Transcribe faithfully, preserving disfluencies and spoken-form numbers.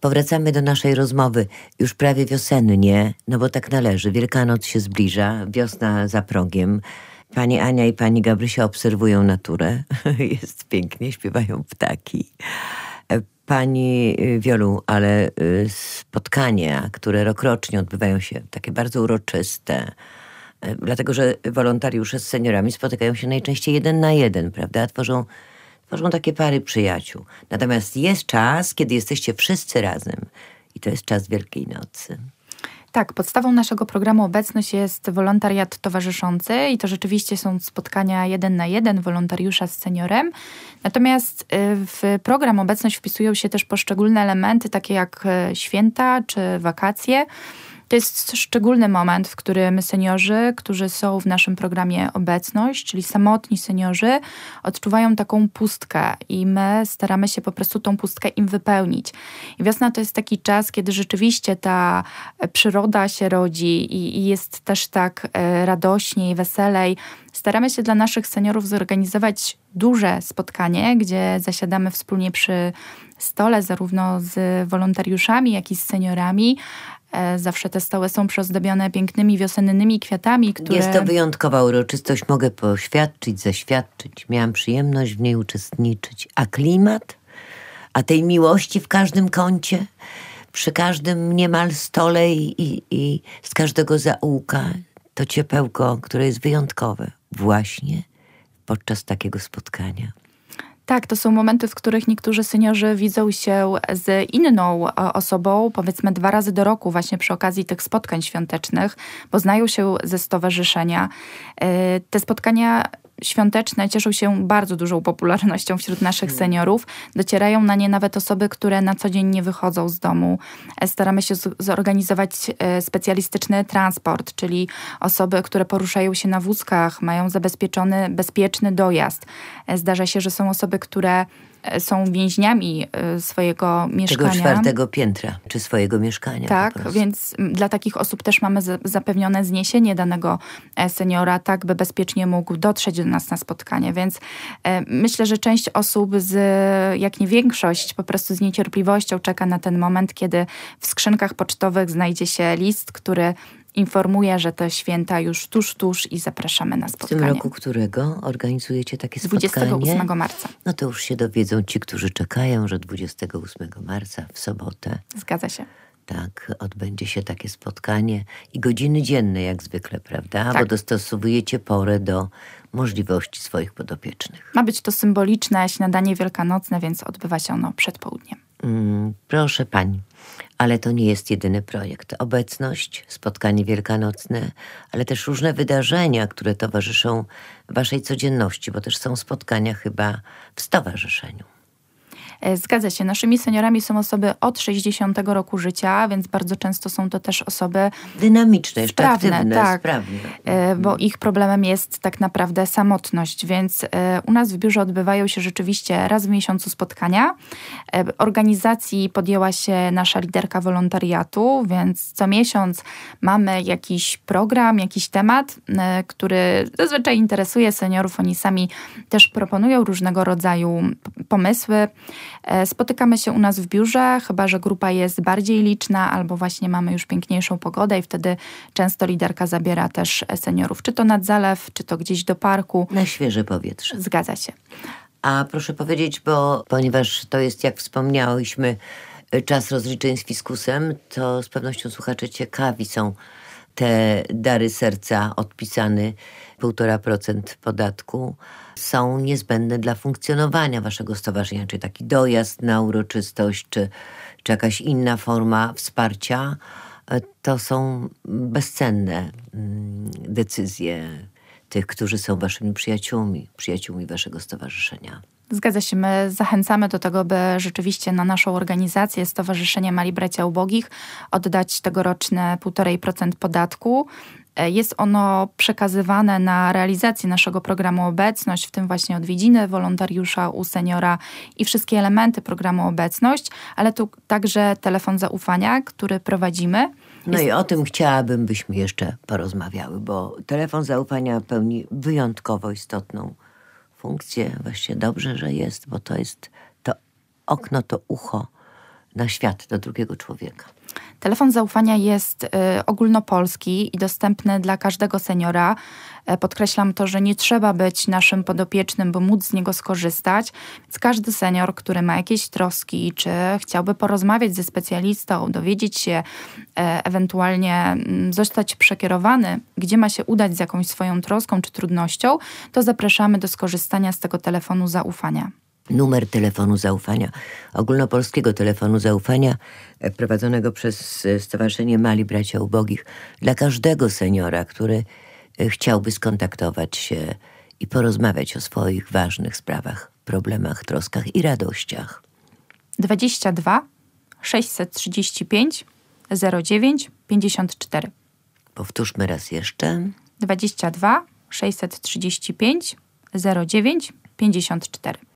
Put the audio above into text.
Powracamy do naszej rozmowy już prawie wiosennie, no bo tak należy. Wielkanoc się zbliża, wiosna za progiem. Pani Ania i pani Gabrysia obserwują naturę. Jest pięknie, śpiewają ptaki. Pani Wiolu, ale spotkania, które rokrocznie odbywają się, takie bardzo uroczyste, dlatego że wolontariusze z seniorami spotykają się najczęściej jeden na jeden, prawda? Tworzą, tworzą takie pary przyjaciół. Natomiast jest czas, kiedy jesteście wszyscy razem i to jest czas Wielkiej Nocy. Tak, podstawą naszego programu Obecność jest wolontariat towarzyszący i to rzeczywiście są spotkania jeden na jeden wolontariusza z seniorem. Natomiast w program Obecność wpisują się też poszczególne elementy, takie jak święta czy wakacje. To jest szczególny moment, w którym seniorzy, którzy są w naszym programie Obecność, czyli samotni seniorzy, odczuwają taką pustkę i my staramy się po prostu tą pustkę im wypełnić. I wiosna to jest taki czas, kiedy rzeczywiście ta przyroda się rodzi i, i jest też tak radośniej, weselej. Staramy się dla naszych seniorów zorganizować duże spotkanie, gdzie zasiadamy wspólnie przy stole, zarówno z wolontariuszami, jak i z seniorami. Zawsze te stoły są przyozdobione pięknymi wiosennymi kwiatami, które... Jest to wyjątkowa uroczystość, mogę poświadczyć, zaświadczyć. Miałam przyjemność w niej uczestniczyć. A klimat? A tej miłości w każdym kącie? Przy każdym niemal stole i, i, i z każdego zaułka to ciepełko, które jest wyjątkowe właśnie podczas takiego spotkania. Tak, to są momenty, w których niektórzy seniorzy widzą się z inną osobą, powiedzmy dwa razy do roku, właśnie przy okazji tych spotkań świątecznych, bo znają się ze stowarzyszenia. Te spotkania świąteczne cieszą się bardzo dużą popularnością wśród naszych seniorów. Docierają na nie nawet osoby, które na co dzień nie wychodzą z domu. Staramy się zorganizować specjalistyczny transport, czyli osoby, które poruszają się na wózkach, mają zabezpieczony bezpieczny dojazd. Zdarza się, że są osoby, które są więźniami swojego mieszkania. Tego czwartego piętra, czy swojego mieszkania. Tak, więc dla takich osób też mamy zapewnione zniesienie danego seniora, tak by bezpiecznie mógł dotrzeć do nas na spotkanie. Więc myślę, że część osób, z, jak nie większość, po prostu z niecierpliwością czeka na ten moment, kiedy w skrzynkach pocztowych znajdzie się list, który informuje, że te święta już tuż, tuż i zapraszamy na spotkanie. W tym roku którego organizujecie takie spotkanie? dwudziestego ósmego marca. No to już się dowiedzą ci, którzy czekają, że dwudziestego ósmego marca w sobotę. Zgadza się. Tak, odbędzie się takie spotkanie i godziny dzienne jak zwykle, prawda? Tak. Bo dostosowujecie porę do możliwości swoich podopiecznych. Ma być to symboliczne śniadanie wielkanocne, więc odbywa się ono przed południem. Mm, proszę pani, ale to nie jest jedyny projekt. Obecność, spotkanie wielkanocne, ale też różne wydarzenia, które towarzyszą waszej codzienności, bo też są spotkania chyba w stowarzyszeniu. Zgadza się. Naszymi seniorami są osoby od sześćdziesiątego roku życia, więc bardzo często są to też osoby dynamiczne, jeszcze sprawne, aktywne, tak, sprawne. Bo ich problemem jest tak naprawdę samotność, więc u nas w biurze odbywają się rzeczywiście raz w miesiącu spotkania. Organizacji podjęła się nasza liderka wolontariatu, więc co miesiąc mamy jakiś program, jakiś temat, który zazwyczaj interesuje seniorów. Oni sami też proponują różnego rodzaju pomysły. Spotykamy się u nas w biurze, chyba że grupa jest bardziej liczna albo właśnie mamy już piękniejszą pogodę i wtedy często liderka zabiera też seniorów, czy to nad zalew, czy to gdzieś do parku. Na świeże powietrze. Zgadza się. A proszę powiedzieć, bo ponieważ to jest, jak wspomniałyśmy, czas rozliczeń z fiskusem, to z pewnością słuchacze ciekawi są te dary serca odpisane półtora procent podatku są niezbędne dla funkcjonowania waszego stowarzyszenia, czy taki dojazd na uroczystość, czy, czy jakaś inna forma wsparcia, to są bezcenne decyzje tych, którzy są waszymi przyjaciółmi, przyjaciółmi waszego stowarzyszenia. Zgadza się. My zachęcamy do tego, by rzeczywiście na naszą organizację Stowarzyszenie Mali Bracia Ubogich oddać tegoroczne półtora procent podatku. Jest ono przekazywane na realizację naszego programu Obecność, w tym właśnie odwiedziny wolontariusza u seniora i wszystkie elementy programu Obecność, ale tu także telefon zaufania, który prowadzimy. No jest... i o tym chciałabym, byśmy jeszcze porozmawiały, bo telefon zaufania pełni wyjątkowo istotną funkcję. Właściwie dobrze, że jest, bo to jest to okno, to ucho na świat, do drugiego człowieka? Telefon zaufania jest y, ogólnopolski i dostępny dla każdego seniora. E, podkreślam to, że nie trzeba być naszym podopiecznym, by móc z niego skorzystać. Więc każdy senior, który ma jakieś troski, czy chciałby porozmawiać ze specjalistą, dowiedzieć się, e, ewentualnie m, zostać przekierowany, gdzie ma się udać z jakąś swoją troską czy trudnością, to zapraszamy do skorzystania z tego telefonu zaufania. Numer telefonu zaufania, ogólnopolskiego telefonu zaufania prowadzonego przez Stowarzyszenie Mali Bracia Ubogich dla każdego seniora, który chciałby skontaktować się i porozmawiać o swoich ważnych sprawach, problemach, troskach i radościach. dwadzieścia dwa sześćset trzydzieści pięć zero dziewięć pięćdziesiąt cztery. Powtórzmy raz jeszcze. dwadzieścia dwa sześćset trzydzieści pięć zero dziewięć pięćdziesiąt cztery.